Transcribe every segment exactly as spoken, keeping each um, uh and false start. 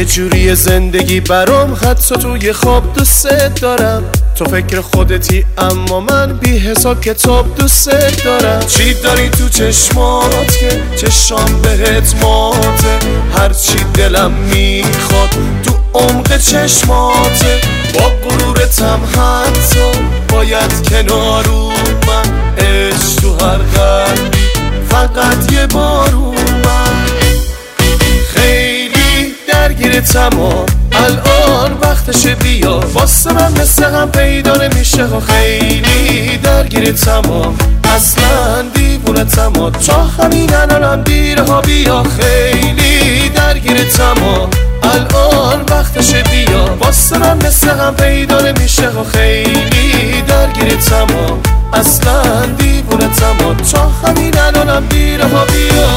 جوری زندگی برام حتی توی خواب دوست دارم. تو فکر خودتی اما من بی حساب کتاب دوست دارم. چی داری تو چشمات که چشام بهت ماته؟ هرچی دلم میخواد تو عمق چشماته. با غرورتم حتی باید کنار من. عشق تو هر قلبی فقط یه بار اومد. خیلی درگیرتم و الان وقتشه بیا. واسه من مثل هم پیدا نمیشه و خیلی درگیرتم و اصلا دیوونتم و تا همین الانم دیره ها بیا. خیلی درگیرتم و الان وقتشه بیا. واسه من مثل هم پیدا نمیشه و خیلی درگیرتم و اصلا دیوونتم و تا همین الانم دیره ها بیا.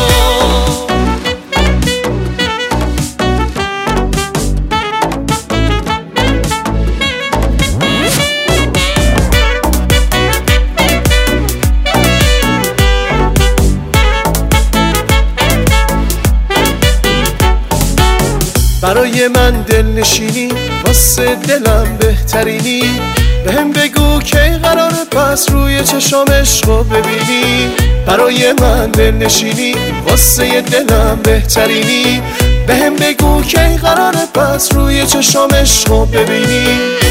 برای من دل نشینی، واسه دلم بهترینی. بهم بگو کی قراره پس روی چشام عشقو ببینی. برای من دل نشینی، واسه دلم بهترینی. بهم بگو کی قراره پس روی چشام عشقو ببینی.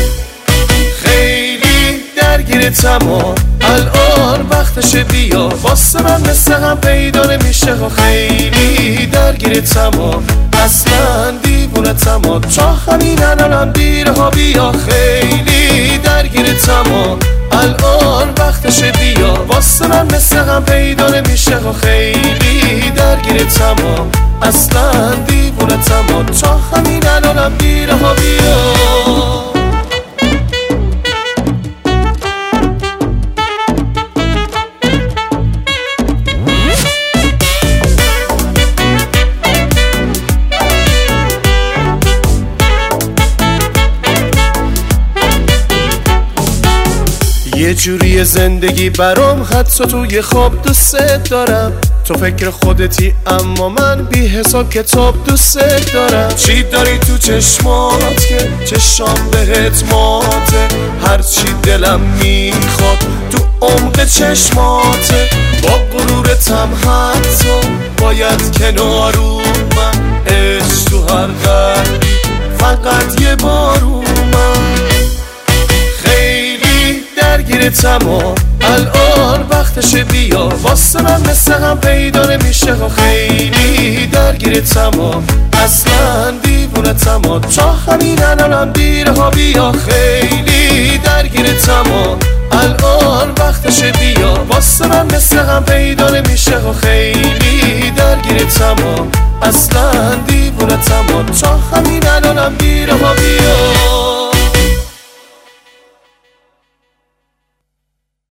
خیلی درگیرتم و الان وقتشه بیا. واسه من مثل هم پیدا نمیشه و خیلی درگیرتم و اصلا دیوونتم و تا همین الانم دیره ها بیا. خیلی درگیرتم و الان وقتشه بیا. واسه من مثل هم پیدا نمیشه و خیلی درگیرتم و اصلا دیوونتم و تا همین الانم دیره ها بیا. یه جوری زندگی برام حتی توی خواب دوست دارم. تو فکر خودتی اما من بی حساب کتاب دوست دارم. چی داری تو چشمات که چشام بهت ماته؟ هرچی دلم میخواد تو عمق چشماته. با غرورتم حتی باید کنار من. عشق تو هر قلبی فقط یه بار اومد. درگیرتم و الان وقتشه بیا. واسه من مثل هم پیدا نمیشه و خیلی درگیرتم و اصلا دیوونتم و تا همین الانم دیره ها بیا. خیلی درگیرتم و الان وقتشه بیا. واسه من مثل هم پیدا نمیشه و خیلی درگیرتم و اصلا دیوونتم و تا همین الانم دیره ها بیا.